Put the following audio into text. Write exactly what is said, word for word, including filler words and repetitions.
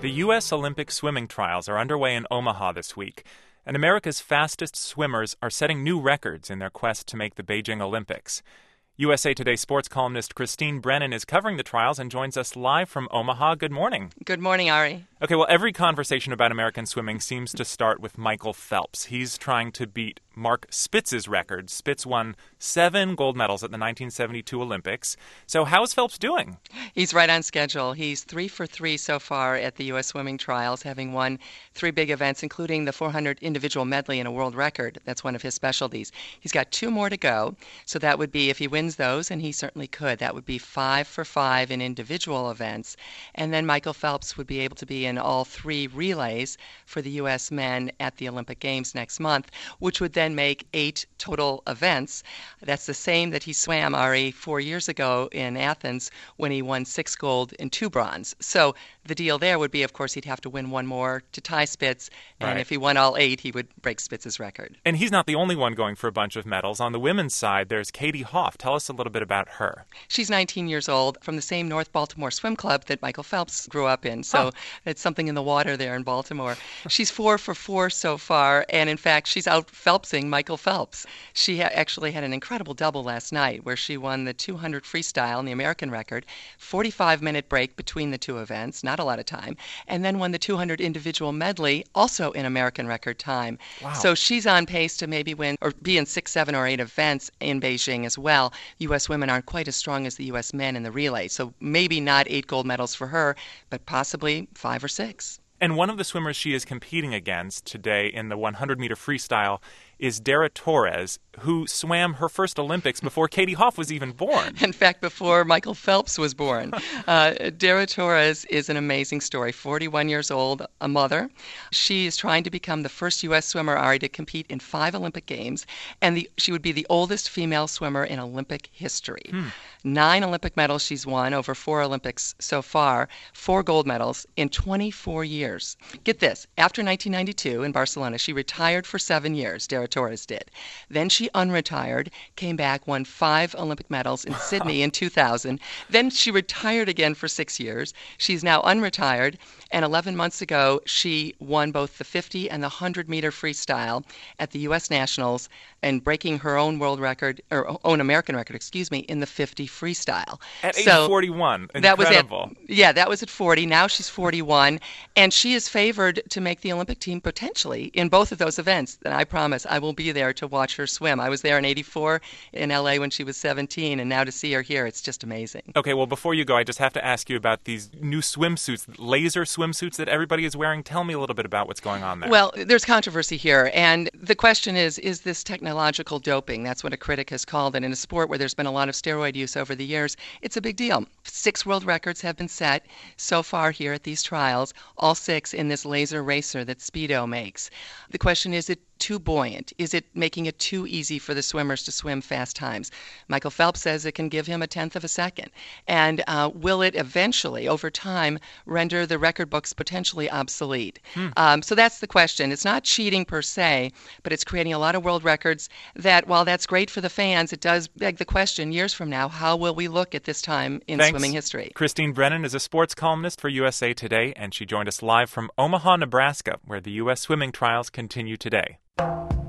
The U S Olympic swimming trials are underway in Omaha this week, and America's fastest swimmers are setting new records in their quest to make the Beijing Olympics. U S A Today sports columnist Christine Brennan is covering the trials and joins us live from Omaha. Good morning. Good morning, Ari. Okay, well, every conversation about American swimming seems to start with Michael Phelps. He's trying to beat Mark Spitz's record. Spitz won seven gold medals at the nineteen seventy-two Olympics. So how's Phelps doing? He's right on schedule. He's three for three so far at the U S swimming trials, having won three big events, including the four hundred individual medley and a world record. That's one of his specialties. He's got two more to go, so that would be, if he wins those, and he certainly could, that would be five for five in individual events. And then Michael Phelps would be able to be in all three relays for the U S men at the Olympic Games next month, which would then make eight total events. That's the same that he swam, Ari, four years ago in Athens when he won six gold and two bronze. So the deal there would be, of course, he'd have to win one more to tie Spitz, and Right. if he won all eight, he would break Spitz's record. And he's not the only one going for a bunch of medals. On the women's side, there's Katie Hoff. Tell us a little bit about her. She's nineteen years old, from the same North Baltimore swim club that Michael Phelps grew up in. So Huh. it's something in the water there in Baltimore. She's four for four so far, and in fact, she's out Phelpsing Michael Phelps. She ha- actually had an incredible double last night where she won the two hundred freestyle and the American record, forty-five minute break between the two events, not a lot of time, and then won the two hundred individual medley, also in American record time. Wow. So she's on pace to maybe win or be in six, seven, or eight events in Beijing as well. U S women aren't quite as strong as the U S men in the relay, so maybe not eight gold medals for her, but possibly five or six. And one of the swimmers she is competing against today in the one hundred meter freestyle is Dara Torres, who swam her first Olympics before Katie Hoff was even born. In fact, before Michael Phelps was born. uh, Dara Torres is an amazing story. forty-one years old, a mother. She is trying to become the first U S swimmer, Ari, to compete in five Olympic Games, and the, she would be the oldest female swimmer in Olympic history. Hmm. Nine Olympic medals she's won over four Olympics so far, four gold medals in twenty-four years. Get this, after nineteen ninety-two in Barcelona, she retired for seven years, Dara Torres did. Then she unretired, came back, won five Olympic medals in Sydney in two thousand. Then she retired again for six years. She's now unretired, and eleven months ago, she won both the fifty and the one hundred meter freestyle at the U S Nationals, and breaking her own world record, or own American record, excuse me, in the fifty freestyle. At age So forty-one. Incredible. that was at, yeah, that was at forty. Now she's forty-one, and she is favored to make the Olympic team potentially in both of those events. And I promise I will be there to watch her swim. I was there in eighty-four in L A when she was seventeen, and now to see her here, it's just amazing. Okay, well, before you go, I just have to ask you about these new swimsuits, laser swimsuits that everybody is wearing. Tell me a little bit about what's going on there. Well, there's controversy here, and the question is, is this technological doping? That's what a critic has called it. In a sport where there's been a lot of steroid use over the years, it's a big deal. Six world records have been set so far here at these trials, all six in this laser racer that Speedo makes. The question is, is it too buoyant? Is it making it too easy for the swimmers to swim fast times? Michael Phelps says it can give him a tenth of a second. And uh, will it eventually, over time, render the record books potentially obsolete? Hmm. Um, so that's the question. It's not cheating per se, but it's creating a lot of world records that, while that's great for the fans, it does beg the question, years from now, how will we look at this time in Thanks. swimming history? Christine Brennan is a sports columnist for U S A Today, and she joined us live from Omaha, Nebraska, where the U S swimming trials continue today.